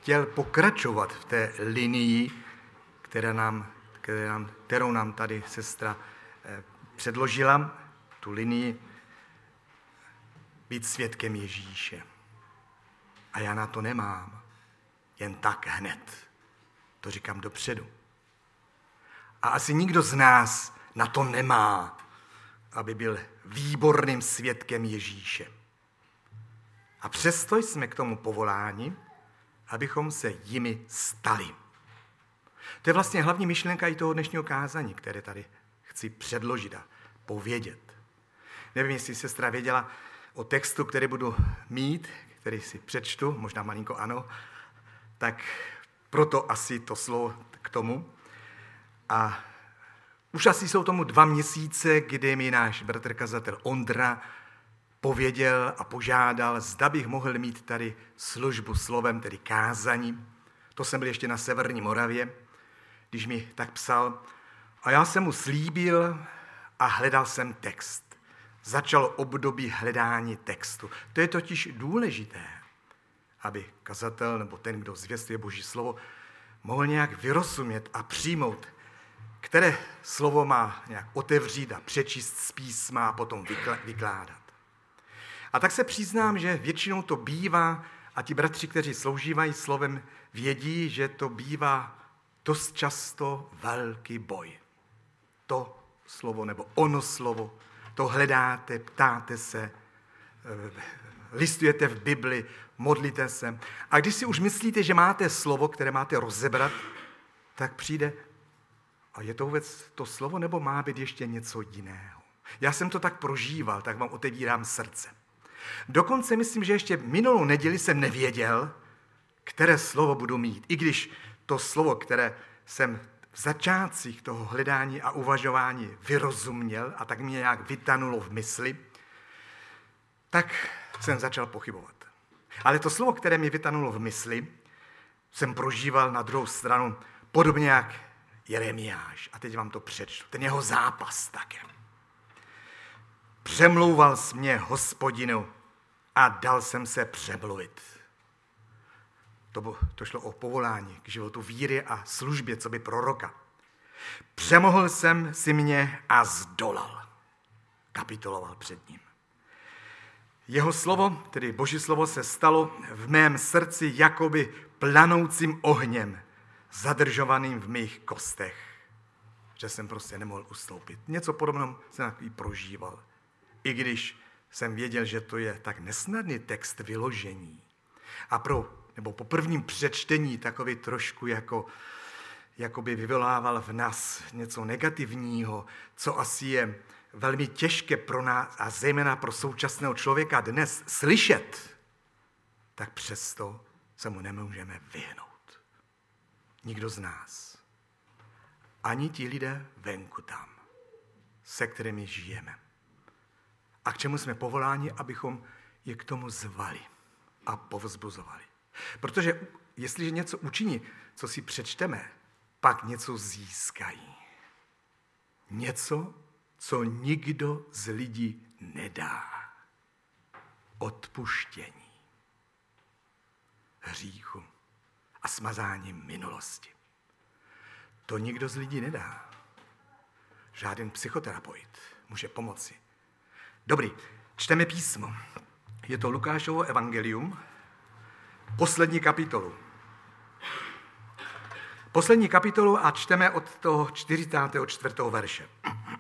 chtěl pokračovat v té linii, kterou nám tady sestra předložila, tu linii být svědkem Ježíše. A já na to nemám jen tak hned. To říkám dopředu. A asi nikdo z nás na to nemá, aby byl výborným svědkem Ježíše. A přesto jsme k tomu povoláni, abychom se jimi stali. To je vlastně hlavní myšlenka i toho dnešního kázání, které tady chci předložit a povědět. Nevím, jestli sestra věděla o textu, který budu mít, který si přečtu, možná malinko ano, tak proto asi to slovo k tomu. A už asi jsou tomu 2 měsíce, kdy mi náš bratr kazatel Ondra pověděl a požádal, zda bych mohl mít tady službu slovem, tedy kázání. To jsem byl ještě na Severní Moravě, když mi tak psal. A já jsem mu slíbil a hledal jsem text. Začalo období hledání textu. To je totiž důležité, aby kazatel nebo ten, kdo zvěstuje Boží slovo, mohl nějak vyrozumět a přijmout, které slovo má nějak otevřít a přečíst z písma a potom vykládat. A tak se přiznám, že většinou to bývá, a ti bratři, kteří sloužívají slovem, vědí, že to bývá dost často velký boj. To slovo nebo ono slovo, to hledáte, ptáte se, listujete v Bibli, modlíte se. A když si už myslíte, že máte slovo, které máte rozebrat, tak přijde, a je to vůbec to slovo, nebo má být ještě něco jiného? Já jsem to tak prožíval, tak vám otevírám srdce. Dokonce myslím, že ještě minulou neděli jsem nevěděl, které slovo budu mít. I když to slovo, které jsem v začátcích toho hledání a uvažování vyrozuměl a tak mě nějak vytanulo v mysli, tak jsem začal pochybovat. Ale to slovo, které mi vytanulo v mysli, jsem prožíval na druhou stranu podobně jak Jeremiáš. A teď vám to přečtu. Ten jeho zápas také. Přemlouval jsi mě, Hospodinu, a dal jsem se přemluvit. To šlo o povolání k životu víry a službě, co by proroka. Přemohl jsem si mě a zdolal. Kapituloval před ním. Jeho slovo, tedy Boží slovo, se stalo v mém srdci jakoby planoucím ohněm, zadržovaným v mých kostech, že jsem prostě nemohl ustoupit. Něco podobného jsem takový prožíval. I když jsem věděl, že to je tak nesnadný text vyložení. A po prvním přečtení takový trošku jako by vyvolával v nás něco negativního, co asi je velmi těžké pro nás a zejména pro současného člověka dnes slyšet, tak přesto se mu nemůžeme vyhnout. Nikdo z nás. Ani ti lidé venku tam, se kterými žijeme. A k čemu jsme povoláni, abychom je k tomu zvali a povzbuzovali. Protože jestliže něco učiní, co si přečteme, pak něco získají. Něco, co nikdo z lidí nedá. Odpuštění hříchu a smazání minulosti. To nikdo z lidí nedá. Žádný psychoterapeut může pomoci. Dobrý, čteme písmo. Je to Lukášovo evangelium, poslední kapitolu. Poslední kapitolu a čteme od toho 44. verše.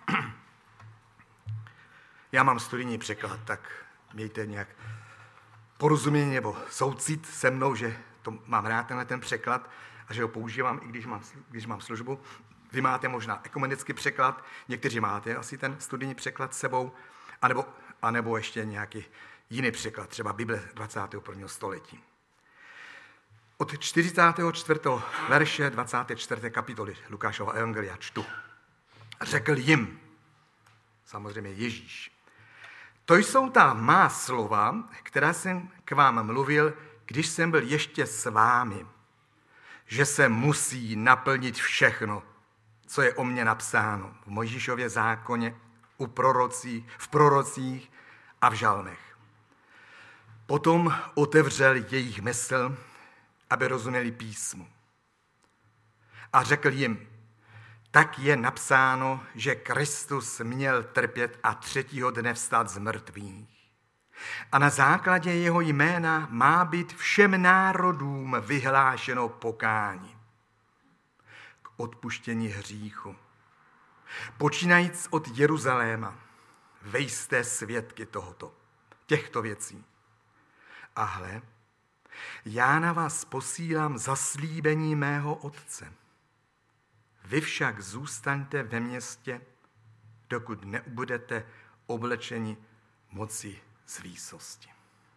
Já mám studijní překlad, tak mějte nějak porozumění nebo soucit se mnou, že to mám rád ten překlad a že ho používám, i když mám službu. Vy máte možná ekumenický překlad, někteří máte asi ten studijní překlad s sebou, anebo ještě nějaký jiný překlad, třeba Bible 21. století. Od 44. verše 24. kapitoly Lukášova evangelia čtu. Řekl jim, samozřejmě Ježíš, to jsou ta má slova, která jsem k vám mluvil, když jsem byl ještě s vámi, že se musí naplnit všechno, co je o mně napsáno v Mojžíšově zákoně, v prorocích a v žalmech. Potom otevřel jejich mysl, aby rozuměli písmu. A řekl jim, tak je napsáno, že Kristus měl trpět a 3. dne vstát z mrtvých. A na základě jeho jména má být všem národům vyhlášeno pokání k odpuštění hříchu. Počínajíc od Jeruzaléma, vy jste svědky těchto věcí. A hle, já na vás posílám zaslíbení mého Otce. Vy však zůstaňte ve městě, dokud nebudete oblečeni moci z výsosti.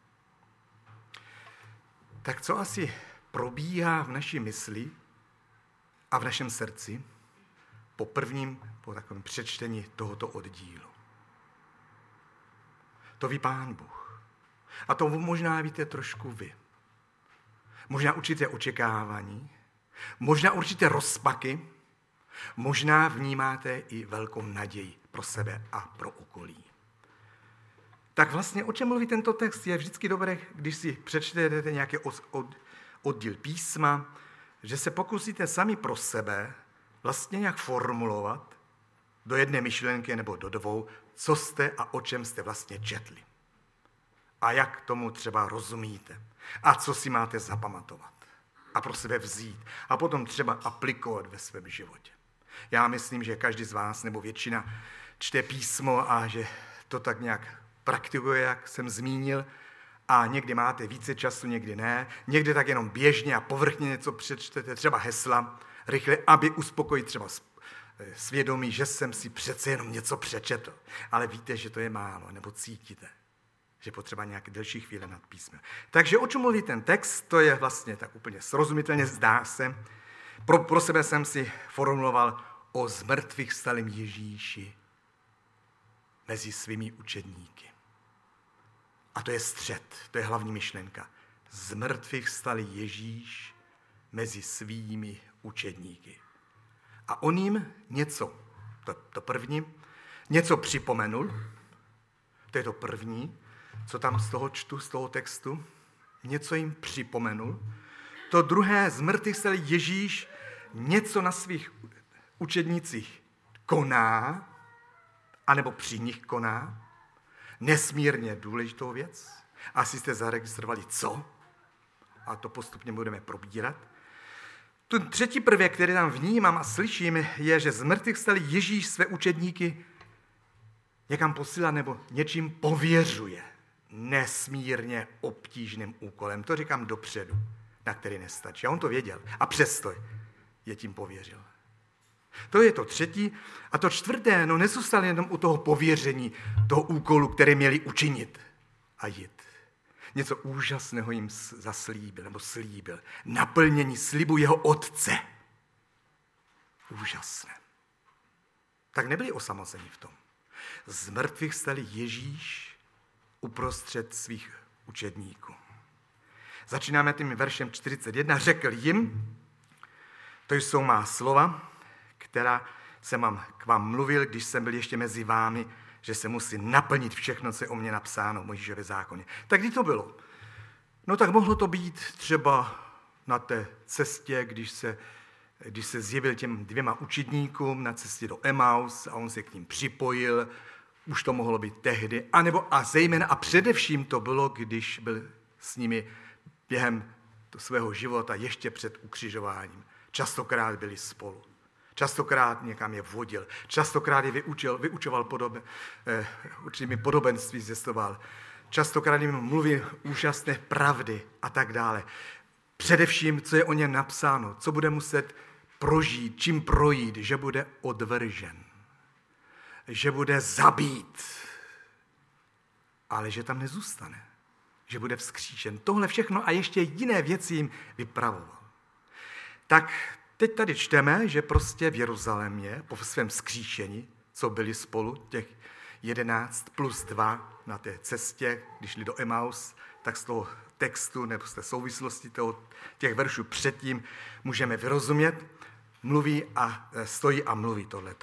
Tak co asi probíhá v naší mysli a v našem srdci po takovém přečtení tohoto oddílu? To ví Pán Bůh. A to možná víte trošku vy. Možná určité očekávání, možná určité rozpaky, možná vnímáte i velkou naději pro sebe a pro okolí. Tak vlastně o čem mluví tento text? Je vždycky dobré, když si přečtete nějaký oddíl písma, že se pokusíte sami pro sebe vlastně nějak formulovat do jedné myšlenky nebo do dvou, co jste a o čem jste vlastně četli. A jak tomu třeba rozumíte. A co si máte zapamatovat. A pro sebe vzít. A potom třeba aplikovat ve svém životě. Já myslím, že každý z vás nebo většina čte písmo a že to tak nějak praktikuje, jak jsem zmínil. A někdy máte více času, někdy ne. Někdy tak jenom běžně a povrchně něco přečtete, třeba hesla, rychle, aby uspokojit třeba svědomí, že jsem si přece jenom něco přečetl. Ale víte, že to je málo, nebo cítíte, že potřeba nějaké delší chvíle nad písmem. Takže o čem mluví ten text, to je vlastně tak úplně srozumitelně, zdá se. Pro sebe jsem si formuloval o zmrtvých vstalém Ježíši mezi svými učedníky. A to je střed, to je hlavní myšlenka. Zmrtvých vstalý Ježíš mezi svými učedníky. A on jim něco, to první, něco připomenul, to je to první, co tam z toho čtu, z toho textu, něco jim připomenul. To druhé, zmrtvých vstalý Ježíš něco na svých učednících koná, anebo při nich koná, nesmírně důležitou věc. Asi jste zaregistrovali co? A to postupně budeme probírat. Ten třetí prvek, který tam vnímám a slyším, je, že z mrtvých vstalý Ježíš své učedníky někam posílá nebo něčím pověřuje nesmírně obtížným úkolem. To říkám dopředu, na který nestačí. A on to věděl. A přesto je tím pověřil. To je to třetí. A to čtvrté, nezůstal jenom u toho pověření, toho úkolu, který měli učinit a jít. Něco úžasného jim zaslíbil, nebo slíbil. Naplnění slibu jeho Otce. Úžasné. Tak nebyli osamoceni v tom. Z mrtvých vstalý Ježíš uprostřed svých učedníků. Začínáme tím veršem 41. Řekl jim, to jsou má slova, která jsem k vám mluvil, když jsem byl ještě mezi vámi, že se musí naplnit všechno, co je o mě napsáno v Mojžíšově zákoně. Tak kdy to bylo? Tak mohlo to být třeba na té cestě, když se zjevil těm 2 učedníkům na cestě do Emaus a on se k ním připojil. Už to mohlo být tehdy. A zejména a především to bylo, když byl s nimi během svého života ještě před ukřižováním. Častokrát byli spolu. Častokrát někam je vodil. Častokrát je vyučoval určitými podobenství zjistoval. Častokrát jim mluví úžasné pravdy a tak dále. Především, co je o něm napsáno, co bude muset prožít, čím projít, že bude odvržen, že bude zabít, ale že tam nezůstane, že bude vzkříšen. Tohle všechno a ještě jiné věci jim vypravoval. Tak teď tady čteme, že prostě v Jeruzalémě po svém vzkříšení, co byli spolu, těch 11 plus 2 na té cestě, když šli do Emaus, tak z toho textu nebo z té souvislosti těch veršů předtím můžeme vyrozumět, mluví a stojí a mluví tohleto.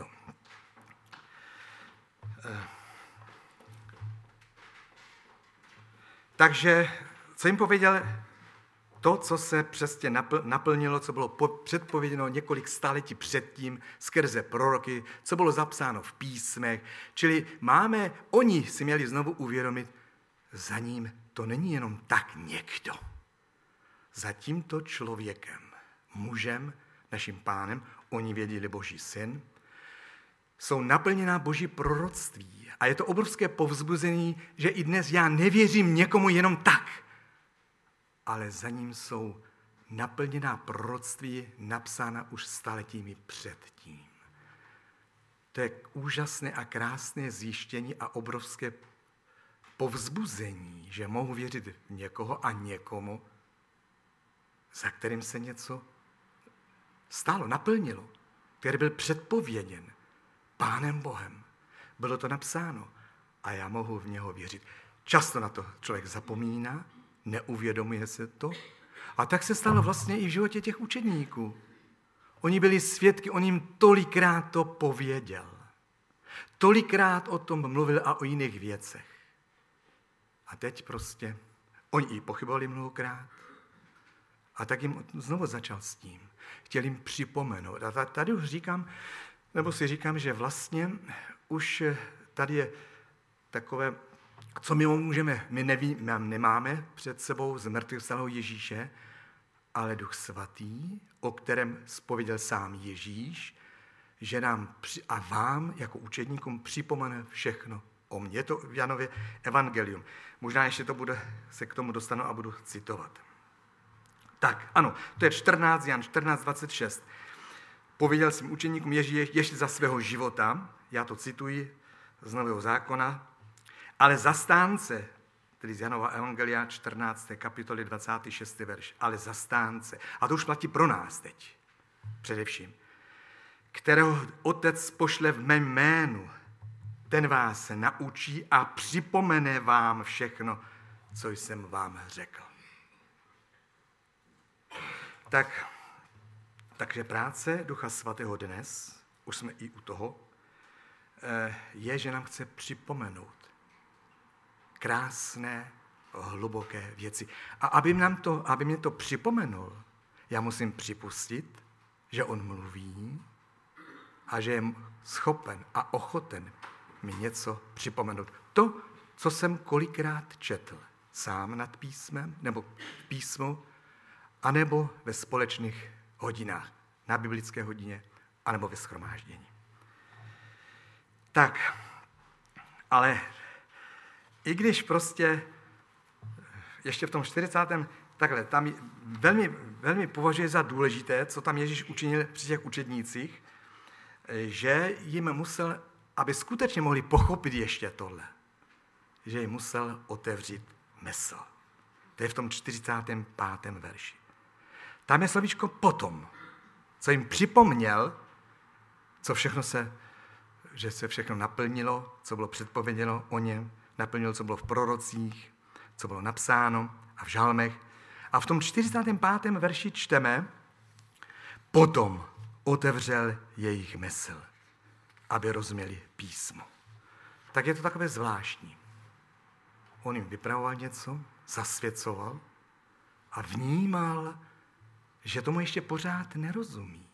Takže, co jim pověděl, to, co se přesně naplnilo, co bylo předpověděno několik staletí předtím skrze proroky, co bylo zapsáno v písmech. Čili oni si měli znovu uvědomit, za ním to není jenom tak někdo. Za tímto člověkem, mužem, naším pánem, oni věděli Boží syn, jsou naplněná Boží proroctví. A je to obrovské povzbuzení, že i dnes já nevěřím někomu jenom tak, ale za ním jsou naplněná proroctví, napsána už staletími předtím. To je úžasné a krásné zjištění a obrovské povzbuzení, že mohu věřit v někoho a někomu, za kterým se něco stalo, naplnilo, který byl předpověděn Pánem Bohem. Bylo to napsáno a já mohu v něho věřit. Často na to člověk zapomíná, neuvědomuje se to. A tak se stalo vlastně i v životě těch učedníků. Oni byli svědky, on jim tolikrát to pověděl. Tolikrát o tom mluvil a o jiných věcech. A teď prostě, oni i pochybovali mnohokrát. A tak jim znovu začal s tím. Chtěl jim připomenout. A tady už říkám, že vlastně už tady je takové, co my nemáme před sebou z mrtvých vstalého Ježíše, ale Duch Svatý, o kterém zpověděl sám Ježíš, že nám a vám jako učedníkům připomene všechno o mně. Je to v Janově evangelium. Možná ještě se k tomu dostanu a budu citovat. Tak, ano, to je Jan 14:26. Pověděl svým učeníkům Ježíš ještě za svého života, já to cituji z Nového zákona, ale zastánce, tedy z Janova evangelia 14. kapitoly 26. verš, ale zastánce, a to už platí pro nás teď, především, kterého Otec pošle v mém jménu, ten vás naučí a připomene vám všechno, co jsem vám řekl. Takže práce Ducha Svatého dnes, už jsme i u toho, je, že nám chce připomenout krásné, hluboké věci. A aby mě to připomenul, já musím připustit, že on mluví a že je schopen a ochoten mi něco připomenout. To, co jsem kolikrát četl sám nad písmem, nebo v písmu, anebo ve společných hodinách, na biblické hodině, anebo ve shromáždění. Tak, ale i když prostě ještě v tom 40. takhle, tam velmi, velmi považuje za důležité, co tam Ježíš učinil při těch učednících, že jim musel, aby skutečně mohli pochopit ještě tohle, že jim musel otevřít mysl. To je v tom 45. verši. Tam je slovíčko potom, co jim připomněl, že se všechno naplnilo, co bylo předpověděno o něm, naplnilo, co bylo v prorocích, co bylo napsáno a v žalmech. A v tom 45. verši čteme, potom otevřel jejich mysl, aby rozuměli písmo. Tak je to takové zvláštní. On jim vypravoval něco, zasvěcoval a vnímal, že tomu ještě pořád nerozumí.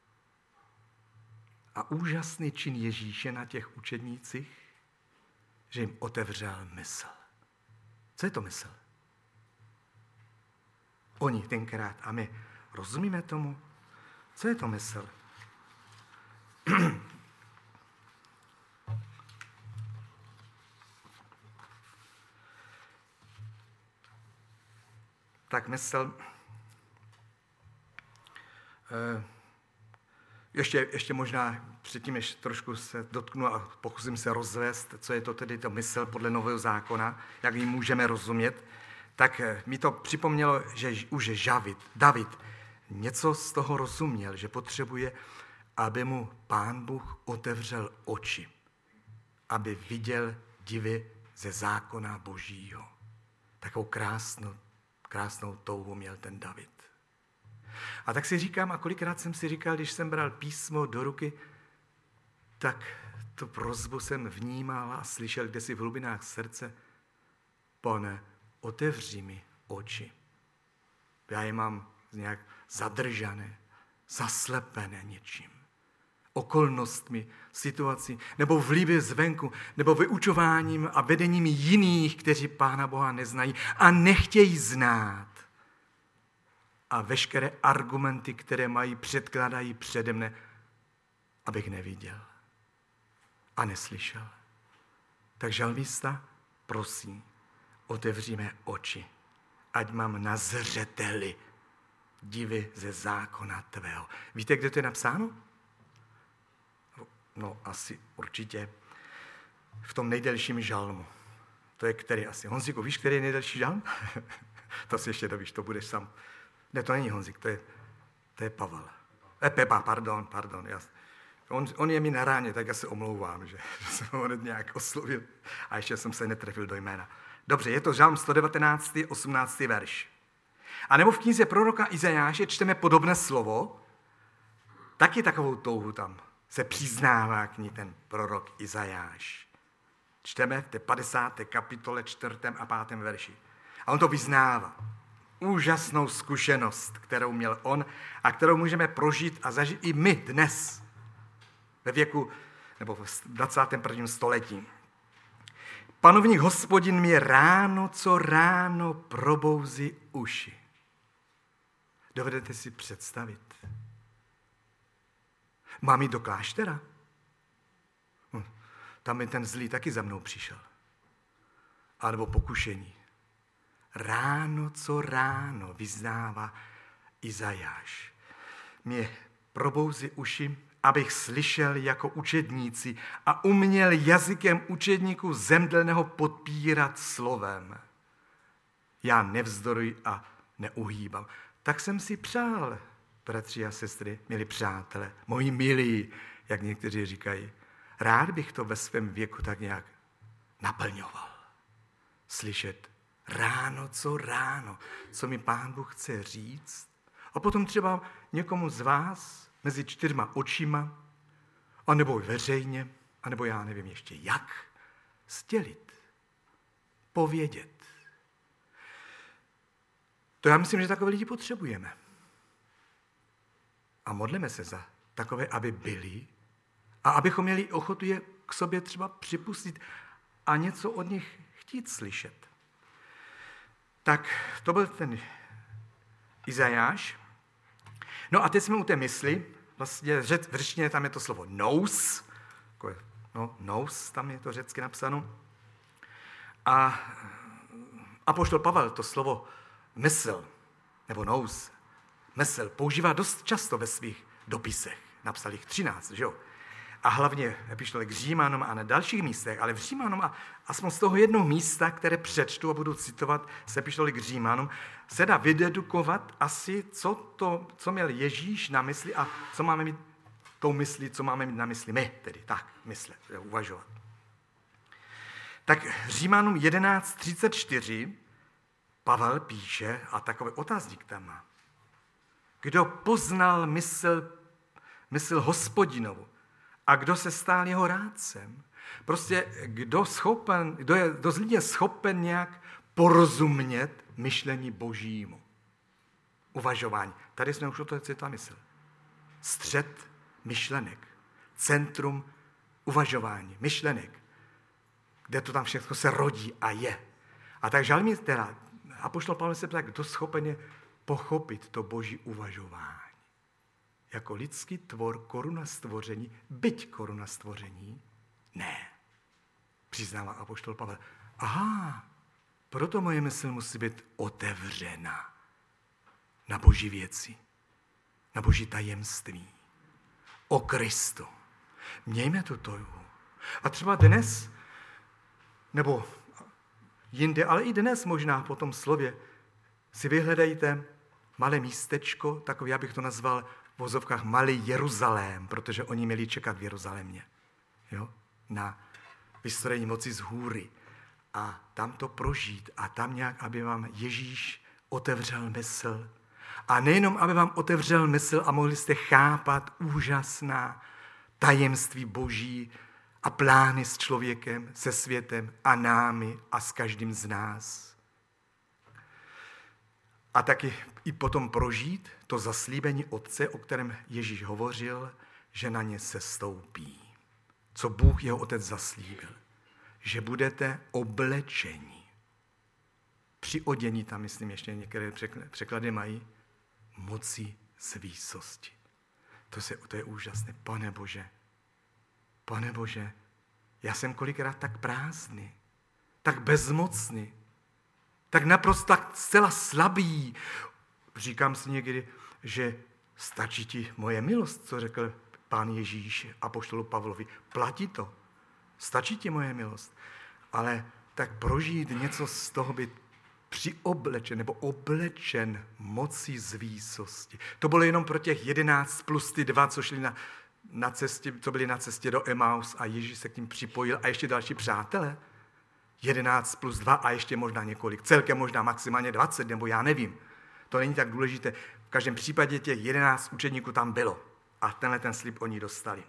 A úžasný čin Ježíše na těch učednících, že jim otevřel mysl. Co je to mysl? Oni tenkrát a my rozumíme tomu? Co je to mysl? Tak mysl, ještě možná předtím, než trošku se dotknu a pokusím se rozvést, co je to tedy to mysl podle Nového zákona, jak ji můžeme rozumět, tak mi to připomnělo, že už David něco z toho rozuměl, že potřebuje, aby mu Pán Bůh otevřel oči, aby viděl divy ze zákona Božího. Takovou krásnou touhu měl ten David. A tak si říkám, a kolikrát jsem si říkal, když jsem bral písmo do ruky, tak tu prosbu jsem vnímal a slyšel kdesi v hlubinách srdce, Pane, otevři mi oči. Já je mám nějak zadržané, zaslepené něčím. Okolnostmi, situací, nebo vlivy zvenku, nebo vyučováním a vedením jiných, kteří Pána Boha neznají a nechtějí znát. A veškeré argumenty, které mají, předkládají přede mne, abych neviděl a neslyšel. Tak žalmista prosí, otevři mé oči, ať mám na zřeteli divy ze zákona tvého. Víte, kde to je napsáno? No, asi určitě v tom nejdelším žalmu. To je který asi? Honzíku, víš, který je nejdelší žalm? To si ještě dovíš, to budeš sám. Ne, to není Honzík, to je Pavel. Pepa, pardon. On je mi na ráně, tak já se omlouvám, že jsem ho nějak oslovil a ještě jsem se netrefil do jména. Dobře, je to žalm 119, 18. verš. A nebo v knize proroka Izajáše čteme podobné slovo, taky takovou touhu tam se přiznává k ní ten prorok Izajáš. Čteme v té 50. kapitole 4. a 5. verši. A on to vyznává. Úžasnou zkušenost, kterou měl on a kterou můžeme prožít a zažít i my dnes ve věku, nebo v 21. století. Panovník Hospodin mě ráno co ráno probouzí uši. Dovedete si představit? Mám jít do kláštera? Tam je ten zlý taky za mnou přišel. A nebo pokušení. Ráno co ráno vyznává Izajáš. Mě probouzí uši, abych slyšel jako učedníci a uměl jazykem učedníků zemdleného podpírat slovem. Já nevzdoruji a neuhýbám. Tak jsem si přál, bratři a sestry, milí přátelé, moji milí, jak někteří říkají. Rád bych to ve svém věku tak nějak naplňoval. Slyšet ráno, co mi Pán Bůh chce říct. A potom třeba někomu z vás mezi 4 očima, anebo veřejně, anebo já nevím ještě jak, sdělit, povědět. To já myslím, že takové lidi potřebujeme. A modleme se za takové, aby byli a abychom měli ochotu je k sobě třeba připustit a něco od nich chtít slyšet. Tak to byl ten Izajáš. No a teď jsme u té mysli. Vlastně v řečtině tam je to slovo nous. Nous, tam je to řecky napsáno. A apoštol Pavel to slovo mysl, nebo nous, mysl, používá dost často ve svých dopisech. Napsal jich 13, že jo? A hlavně epištole k Římanům a na dalších místech, ale v Římanům a aspoň z toho jednoho místa, které přečtu a budu citovat z epištoly k Římanům, se dá vydedukovat asi, co měl Ježíš na mysli a co máme mít tou myslí, co máme mít na mysli my, tedy tak myslet, uvažovat. Tak Římanům 11.34 Pavel píše a takový otázník tam má. Kdo poznal mysl Hospodinovu a kdo se stál jeho rádcem? Prostě kdo z lidí je schopen nějak porozumět myšlení Božímu. Uvažování. Tady jsme už o toho, co je ta mysl. Střed myšlenek. Centrum uvažování. Myšlenek. Kde to tam všechno se rodí a je. A tak žalmista, teda apoštol Pavel se ptá, kdo schopen je pochopit to Boží uvažování. Jako lidský tvor, koruna stvoření, byť koruna stvoření, ne. Přiznává apoštol Pavel. Aha, proto moje mysl musí být otevřena na Boží věci, na Boží tajemství, o Kristu. Mějme tu touhu. A třeba dnes, nebo jinde, ale i dnes možná po tom slově, si vyhledejte malé místečko, takové, já bych to nazval v vozovkách malý Jeruzalém, protože oni měli čekat v Jeruzalémě, jo? Na vystrojení moci z hůry. A tam to prožít a tam nějak, aby vám Ježíš otevřel mysl. A nejenom, aby vám otevřel mysl a mohli jste chápat úžasná tajemství Boží a plány s člověkem, se světem a námi a s každým z nás. A taky i potom prožít to zaslíbení Otce, o kterém Ježíš hovořil, že na ně sestoupí. Co Bůh, jeho Otec, zaslíbil. Že budete oblečeni. Přiodění, tam myslím ještě některé překlady mají, moci z výsosti. To je úžasné. Pane Bože, já jsem kolikrát tak prázdný, tak bezmocný, tak naprosto tak zcela slabý. Říkám si někdy, že stačí ti moje milost, co řekl Pán Ježíš apoštolu Pavlovi. Platí to. Stačí ti moje milost. Ale tak prožít něco z toho, být přioblečen nebo oblečen mocí z výsosti. To bylo jenom pro těch 11 plus ty 2, co šli na cestě, co byli na cestě do Emaus a Ježíš se k ním připojil a ještě další přátelé. 11 plus 2 a ještě možná několik. Celkem možná maximálně 20, nebo já nevím. To není tak důležité. V každém případě těch 11 učedníků tam bylo. A tenhle ten slib oni dostali.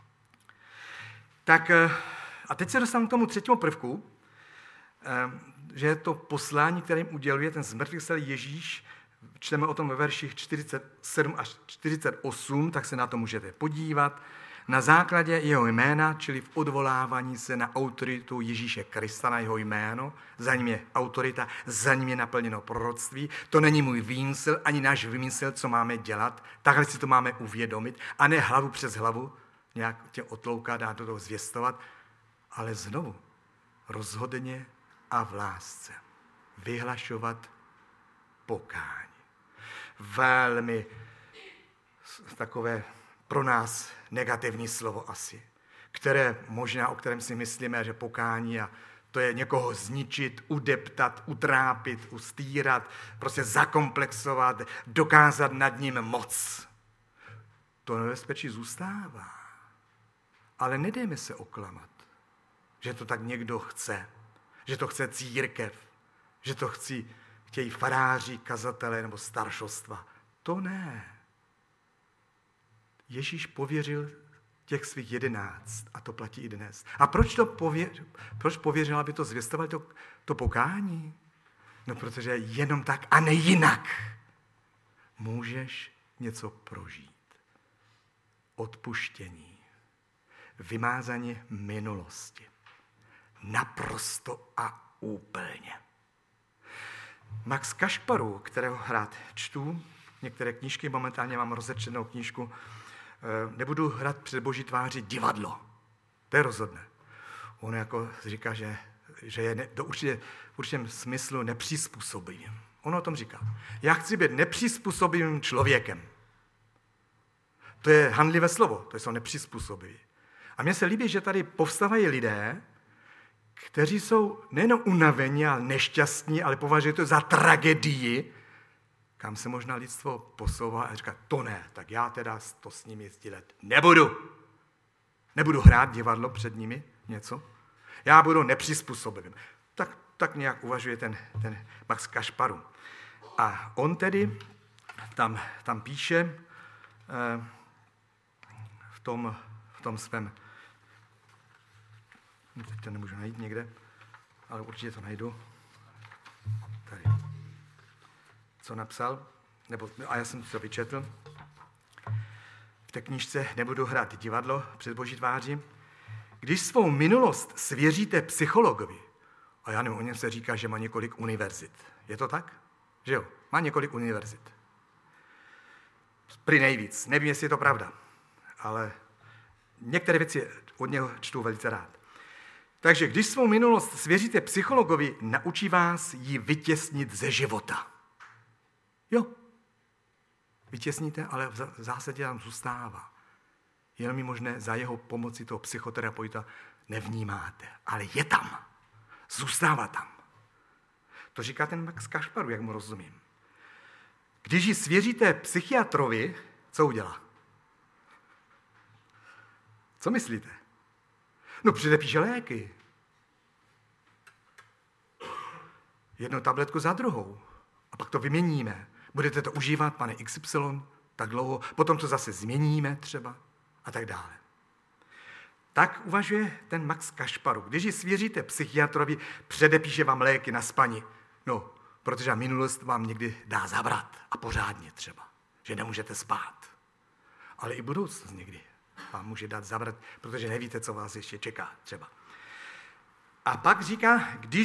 Tak a teď se dostanu k tomu třetímu prvku, že je to poslání, kterým uděluje ten zmrtvýchvstalý Ježíš. Čteme o tom ve verších 47 až 48, tak se na to můžete podívat. Na základě jeho jména, čili v odvolávání se na autoritu Ježíše Krista, na jeho jméno, za ním je autorita, za ním je naplněno proroctví. To není můj výmysl, ani náš výmysl, co máme dělat. Takhle si to máme uvědomit a ne hlavu přes hlavu, nějak tě otloukat a do toho zvěstovat, ale znovu rozhodně a v lásce vyhlašovat pokání. Velmi takové pro nás negativní slovo asi, které možná, o kterém si myslíme, že pokání a to je někoho zničit, udeptat, utrápit, ustýrat, prostě zakomplexovat, dokázat nad ním moc. To nebezpečí zůstává. Ale nedejme se oklamat, že to tak někdo chce, že to chce církev, že to chtějí faráři, kazatelé nebo staršostva. To ne. Ježíš pověřil těch svých 11 a to platí i dnes. A proč pověřil, aby to zvěstovali to pokání? No, protože jenom tak a ne jinak můžeš něco prožít. Odpuštění, vymázání minulosti. Naprosto a úplně. Max Kašparu, kterého rád čtu, některé knížky, momentálně mám rozečtenou knížku, nebudu hrát před Boží tváří divadlo. To je rozhodné. On jako říká, že je v určitém smyslu nepřizpůsobivým. On o tom říká. Já chci být nepřizpůsobivým člověkem. To je handlivé slovo, to jsou nepřizpůsobiví. A mně se líbí, že tady povstávají lidé, kteří jsou nejen unavení a nešťastní, ale považují to za tragédii, kam se možná lidstvo posouvá a říká, to ne, tak já teda to s nimi sdílet nebudu. Nebudu hrát divadlo před nimi, něco. Já budu nepřizpůsobivým. Tak nějak uvažuje ten Max Kašparu. A on tedy tam píše v tom svém, teď to nemůžu najít někde, ale určitě to najdu. Tady. Co napsal, a já jsem to vyčetl. V té knížce Nebudu hrát divadlo před Boží tváří. Když svou minulost svěříte psychologovi, a já nevím, o něm se říká, že má několik univerzit. Je to tak? Že jo? Má několik univerzit. Prý nejvíc. Nevím, jestli je to pravda, ale některé věci od něho čtu velice rád. Takže když svou minulost svěříte psychologovi, naučí vás ji vytěsnit ze života. Jo, vytěsníte, ale v zásadě tam zůstává. Jenom je možné za jeho pomoci toho psychoterapeuta nevnímáte, ale je tam, zůstává tam. To říká ten Max Kašparu, jak mu rozumím. Když ji svěříte psychiatrovi, co udělá? Co myslíte? No, předepíše léky. Jednu tabletku za druhou. A pak to vyměníme. Budete to užívat, pane XY, tak dlouho, potom to zase změníme třeba a tak dále. Tak uvažuje ten Max Kašparu. Když ji svěříte psychiatrovi, předepíše vám léky na spaní. No, Protože minulost vám někdy dá zabrat a pořádně třeba, že nemůžete spát. Ale i budoucnost někdy vám může dát zabrat, protože nevíte, co vás ještě čeká třeba. A pak říká,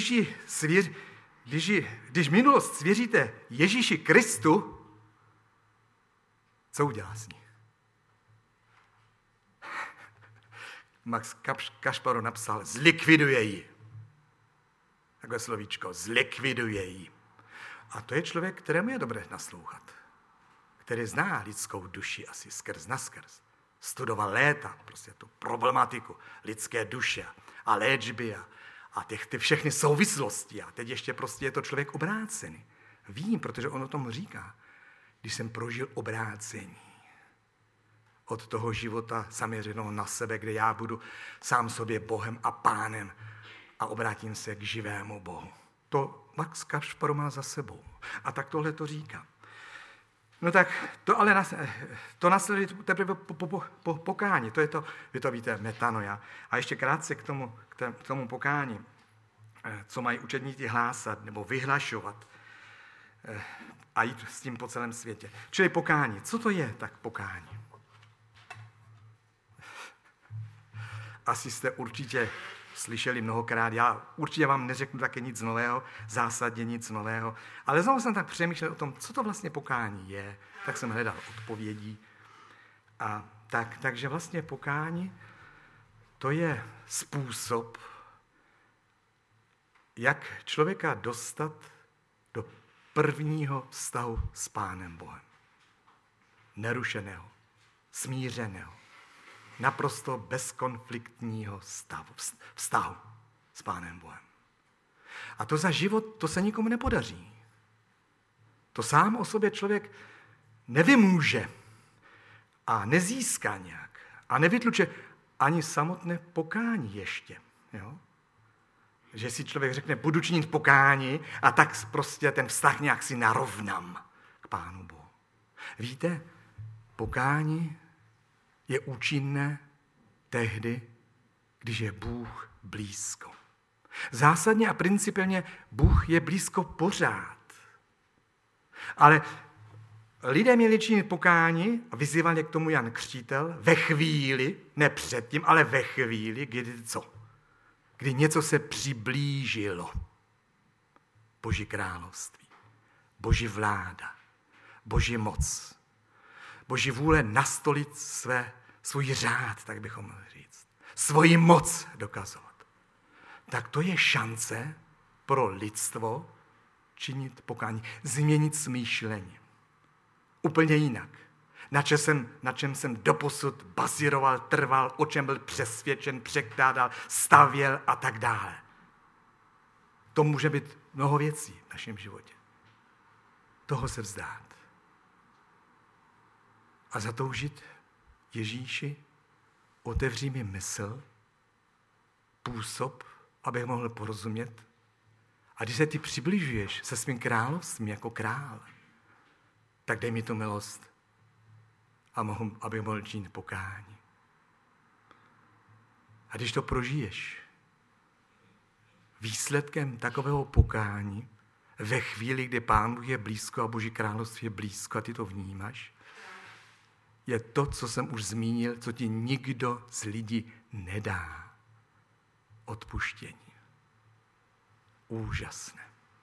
když minulost svěříte Ježíši Kristu, co udělá s ní? Max Kašparov napsal, zlikviduje ji. Takové slovíčko, zlikviduje ji. A to je člověk, kterému je dobré naslouchat. Který zná lidskou duši asi skrz naskrz. Studoval léta prostě tu problematiku lidské duše a léčby a ty všechny souvislosti. A teď ještě prostě je to člověk obrácený. Vím, protože on o tom říká. Když jsem prožil obrácení od toho života zaměřeného na sebe, kde já budu sám sobě Bohem a Pánem a obrátím se k živému Bohu. To Max Kašparov má za sebou. A tak tohle to říká. No tak to následuje teprve po pokání. To je to, vy to víte, metanoia. A ještě krátce k tomu pokání, co mají učedníci hlásat nebo vyhlašovat a jít s tím po celém světě. Čili pokání. Co to je tak pokání? Asi jste určitě slyšeli mnohokrát, já určitě vám neřeknu také nic nového, zásadně nic nového, ale znovu jsem tak přemýšlel o tom, co to vlastně pokání je, tak jsem hledal odpovědi. A takže vlastně pokání, to je způsob, jak člověka dostat do prvního vztahu s Pánem Bohem. Nerušeného, smířeného, naprosto bezkonfliktního vztahu s Pánem Bohem. A to za život, to se nikomu nepodaří. To sám o sobě člověk nevymůže a nezíská nějak a nevytluče ani samotné pokání ještě. Jo? Že si člověk řekne, budu činit pokání a tak prostě ten vztah nějak si narovnám k Pánu Bohu. Víte, pokání je účinné tehdy, když je Bůh blízko. Zásadně a principiálně Bůh je blízko pořád. Ale lidé měli činit pokání a vyzýval je k tomu Jan Křtitel ve chvíli, ne předtím, ale ve chvíli, kdy co? Kdy něco se přiblížilo. Boží království, Boží vláda, Boží moc, Boží vůle nastolit svůj řád, tak bychom mohli říct. Svoji moc dokazovat. Tak to je šance pro lidstvo činit pokání, změnit smýšlení. Úplně jinak. Na čem jsem doposud bazíroval, trval, o čem byl přesvědčen, překládal, stavěl a tak dále. To může být mnoho věcí v našem životě. Toho se vzdát. A zatoužit Ježíši, otevří mi mysl, působ, abych mohl porozumět. A když se ty přibližuješ se svým královstvím jako král, tak dej mi tu milost, abych mohl činit pokání. A když to prožiješ, výsledkem takového pokání, ve chvíli, kdy Pán Bůh je blízko a Boží království je blízko a ty to vnímáš, je to, co jsem už zmínil, co ti nikdo z lidí nedá. Odpuštění. Úžasné.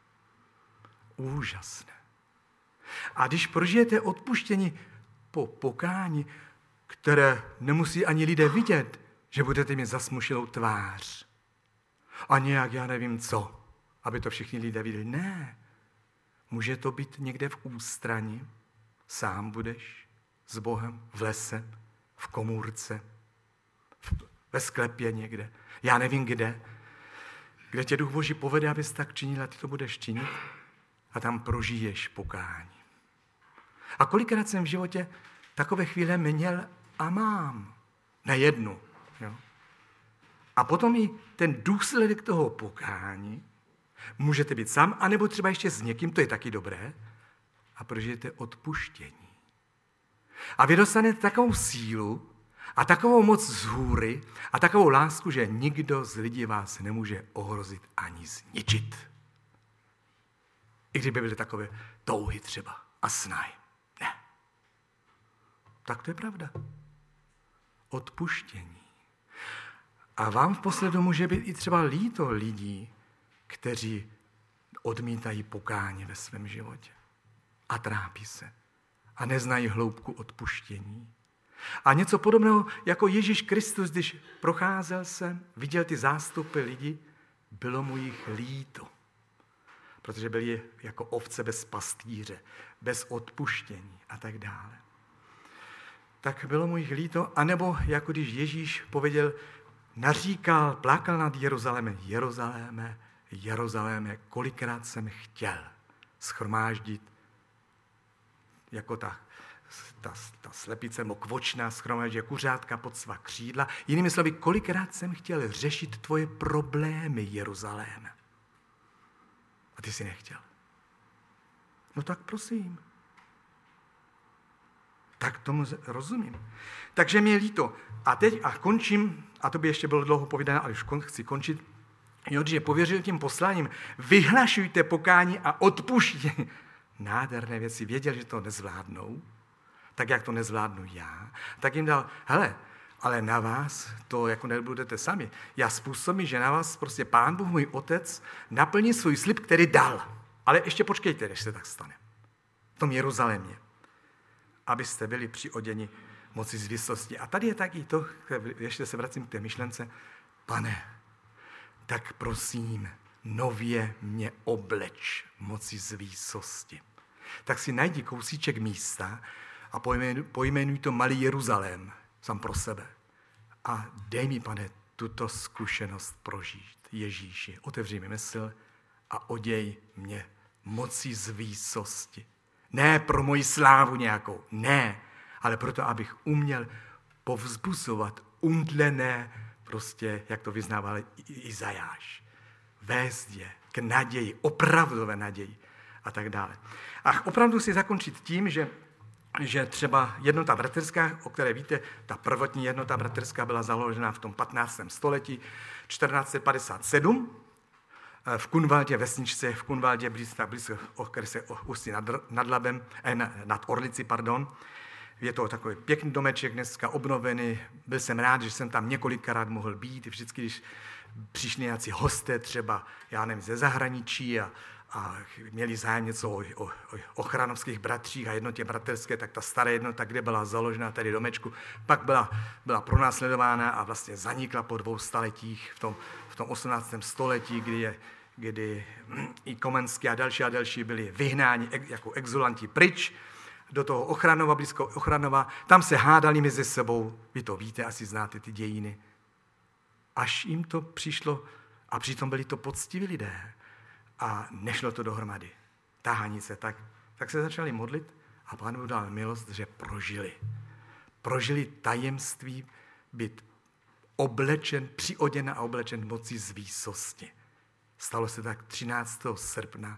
Úžasné. A když prožijete odpuštění po pokání, které nemusí ani lidé vidět, že budete mít zasmušilou tvář. A nějak, já nevím co, aby to všichni lidé viděli. Ne. Může to být někde v ústraní. Sám budeš s Bohem v lese, v komůrce, ve sklepě někde. Já nevím kde tě Duch Boží povede, abys tak činil a ty to budeš činit a tam prožiješ pokání. A kolikrát jsem v životě takové chvíle měl a mám. Nejednu. Jo? A potom i ten důsledek toho pokání můžete být sám, anebo třeba ještě s někým, to je taky dobré, a prožijete odpuštění. A vy dostanete takovou sílu a takovou moc z hůry a takovou lásku, že nikdo z lidí vás nemůže ohrozit ani zničit. I kdyby byly takové touhy třeba a snahy. Ne. Tak to je pravda. Odpuštění. A vám v posledu může být i třeba líto lidí, kteří odmítají pokání ve svém životě a trápí se a neznají hloubku odpuštění. A něco podobného jako Ježíš Kristus, když procházel sem, viděl ty zástupy lidí, bylo mu jich líto, protože byli jako ovce bez pastýře, bez odpuštění a tak dále. Tak bylo mu jich líto, anebo jako když Ježíš pověděl, naříkal, plakal nad Jeruzalémem, Jeruzaléme, Jeruzaléme, kolikrát jsem chtěl shromáždit jako ta slepice mokvočná shromáždí kuřátka pod svá křídla. Jinými slovy, kolikrát jsem chtěl řešit tvoje problémy, Jeruzaléme. A ty jsi nechtěl. No tak prosím. Tak tomu rozumím. Takže mě je líto. A teď končím, a to by ještě bylo dlouho povídané, ale už chci končit. Že pověřil tím posláním, vyhlašujte pokání a odpuštění. Nádherné věci. Věděl, že to nezvládnou, tak jak to nezvládnu já. Tak jim dal, hele, ale na vás to jako nebudete sami. Já způsobím, že na vás prostě Pán Bůh, můj Otec, naplní svůj slib, který dal. Ale ještě počkejte, než se tak stane. V tom Jeruzalémě. Abyste byli přioděni moci zvísosti. A tady je taky to, ještě se vracím k té myšlence, Pane, tak prosím, nově mě obleč moci zvísosti. Tak si najdi kousíček místa a pojmenuj to Malý Jeruzalém, sám pro sebe. A dej mi, Pane, tuto zkušenost prožít. Ježíši, otevři mi mysl a oděj mě moci zvísosti. Ne pro moji slávu nějakou, ne, ale proto, abych uměl povzbuzovat umdlené, prostě, jak to vyznával Izajáš. Vést je k naději, opravdové naději a tak dále. A opravdu si zakončit tím, že třeba jednota bratrská, o které víte, ta prvotní jednota bratrská byla založena v tom 15. století 1457 v Kunvaldě, vesničce v Kunvaldě, blízko okrese Ústí nad Labem, nad Orlici, pardon. Je to takový pěkný domeček, dneska obnovený. Byl jsem rád, že jsem tam několikrát mohl být. Vždycky, když přišli nějací hosté, třeba, já nevím, ze zahraničí a měli zájem něco o ochranovských bratřích a jednotě bratrské, tak ta stará jednota, kde byla založena tady domečku, pak byla pronásledována a vlastně zanikla po 2 staletích v tom 18. století, kdy i Komenský a další byli vyhnáni jako exulanti pryč do toho Ochranova, blízko Ochranova. Tam se hádali mezi sebou, vy to víte, asi znáte ty dějiny. Až jim to přišlo, a přitom byli to poctiví lidé, a nešlo to dohromady. Tahanice, tak se začali modlit a Pán Bůh dal milost, že prožili tajemství být oblečen, přioděn a oblečen mocí zvýsosti. Stalo se tak 13. srpna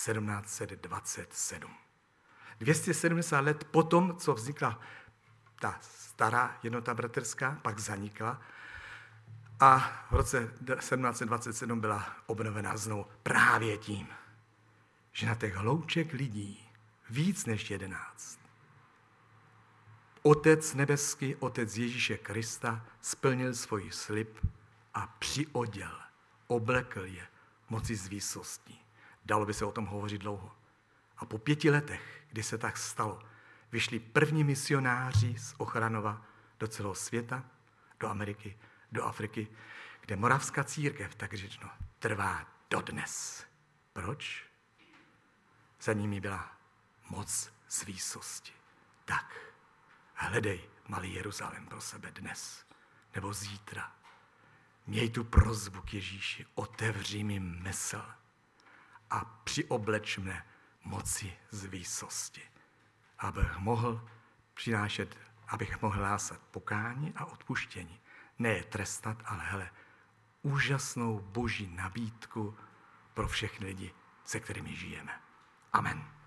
1727. 270 let potom, co vznikla ta stará jednota bratrská, pak zanikla a v roce 1727 byla obnovená znovu právě tím, že na těch hlouček lidí víc než 11 Otec nebeský, Otec Ježíše Krista splnil svůj slib a přioděl, oblekl je moci zvýsosti. Dalo by se o tom hovořit dlouho. A po 5 letech, kdy se tak stalo, vyšli první misionáři z Ochranova do celého světa, do Ameriky, do Afriky, kde moravská církev, tak řečeno, trvá dodnes. Proč? Za nimi byla moc zvýsosti. Tak, hledej Malý Jeruzalém pro sebe dnes nebo zítra. Měj tu prosbu k Ježíši, otevři mi mysl a přiobleč mne moci zvýsosti, abych mohl hlásat pokání a odpuštění. Ne je trestat, ale hele, úžasnou boží nabídku pro všechny lidi, se kterými žijeme. Amen.